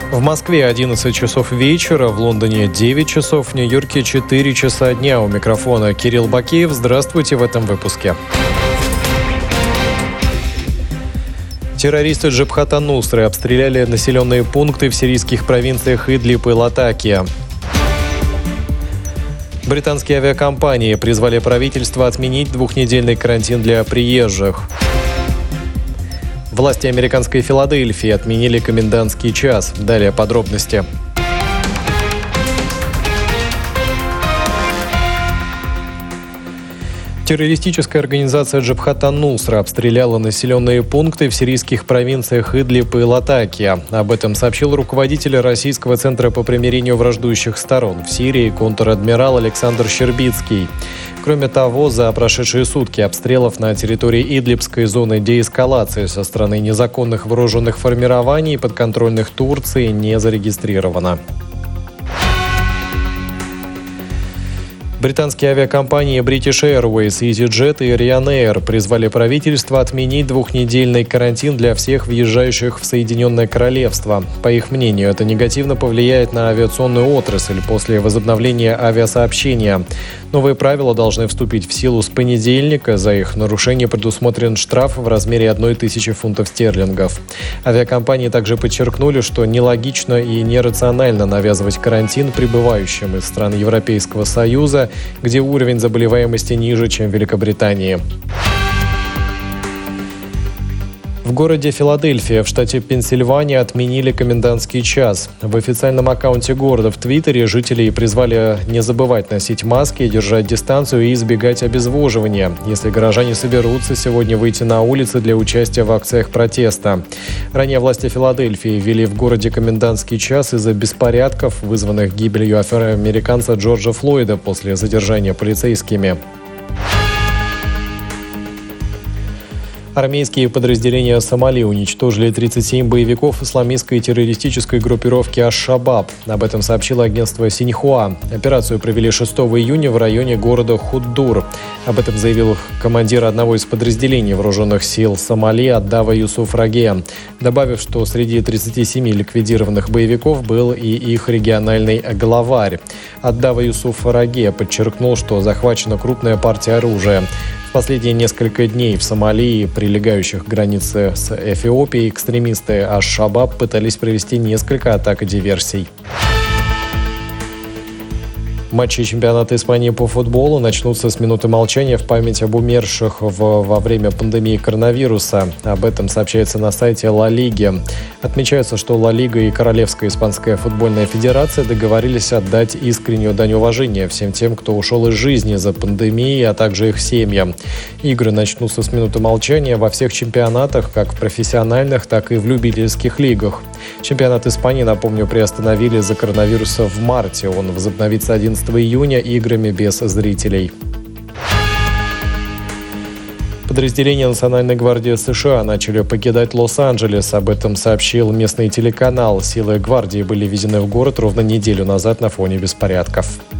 В Москве 11 часов вечера, в Лондоне 9 часов, в Нью-Йорке 4 часа дня. У микрофона Кирилл Бакеев. Здравствуйте в этом выпуске. Террористы Джабхат ан-Нусры обстреляли населенные пункты в сирийских провинциях Идлиб и Латакия. Британские авиакомпании призвали правительство отменить двухнедельный карантин для приезжих. Власти американской Филадельфии отменили комендантский час. Далее подробности. Террористическая организация Джабхат ан-Нусра обстреляла населенные пункты в сирийских провинциях Идлиб и Латакия. Об этом сообщил руководитель Российского центра по примирению враждующих сторон в Сирии контр-адмирал Александр Щербицкий. Кроме того, за прошедшие сутки обстрелов на территории Идлибской зоны деэскалации со стороны незаконных вооруженных формирований, подконтрольных Турции, не зарегистрировано. Британские авиакомпании British Airways, EasyJet и Ryanair призвали правительство отменить двухнедельный карантин для всех въезжающих в Соединенное Королевство. По их мнению, это негативно повлияет на авиационную отрасль после возобновления авиасообщения. Новые правила должны вступить в силу с понедельника. За их нарушение предусмотрен штраф в размере 1000 фунтов стерлингов. Авиакомпании также подчеркнули, что нелогично и нерационально навязывать карантин прибывающим из стран Европейского Союза, где уровень заболеваемости ниже, чем в Великобритании. В городе Филадельфия в штате Пенсильвания отменили комендантский час. В официальном аккаунте города в Твиттере жителей призвали не забывать носить маски, держать дистанцию и избегать обезвоживания, если горожане соберутся сегодня выйти на улицы для участия в акциях протеста. Ранее власти Филадельфии ввели в городе комендантский час из-за беспорядков, вызванных гибелью афроамериканца Джорджа Флойда после задержания полицейскими. Армейские подразделения Сомали уничтожили 37 боевиков исламистской террористической группировки Аш-Шабаб. Об этом сообщило агентство Синьхуа. Операцию провели 6 июня в районе города Худдур. Об этом заявил командир одного из подразделений вооруженных сил Сомали Аддава Юсуф Раге, добавив, что среди 37 ликвидированных боевиков был и их региональный главарь. Аддава Юсуф Раге подчеркнул, что захвачена крупная партия оружия. В последние несколько дней в Сомали и прилегающих к границе с Эфиопией экстремисты Аш-Шабаб пытались провести несколько атак и диверсий. Матчи чемпионата Испании по футболу начнутся с минуты молчания в память об умерших во время пандемии коронавируса. Об этом сообщается на сайте Ла Лиги. Отмечается, что Ла Лига и Королевская испанская футбольная федерация договорились отдать искреннюю дань уважения всем тем, кто ушел из жизни за пандемией, а также их семьям. Игры начнутся с минуты молчания во всех чемпионатах, как в профессиональных, так и в любительских лигах. Чемпионат Испании, напомню, приостановили из-за коронавируса в марте. Он возобновится 11 июня играми без зрителей. Подразделения Национальной гвардии США начали покидать Лос-Анджелес. Об этом сообщил местный телеканал. Силы гвардии были введены в город ровно неделю назад на фоне беспорядков.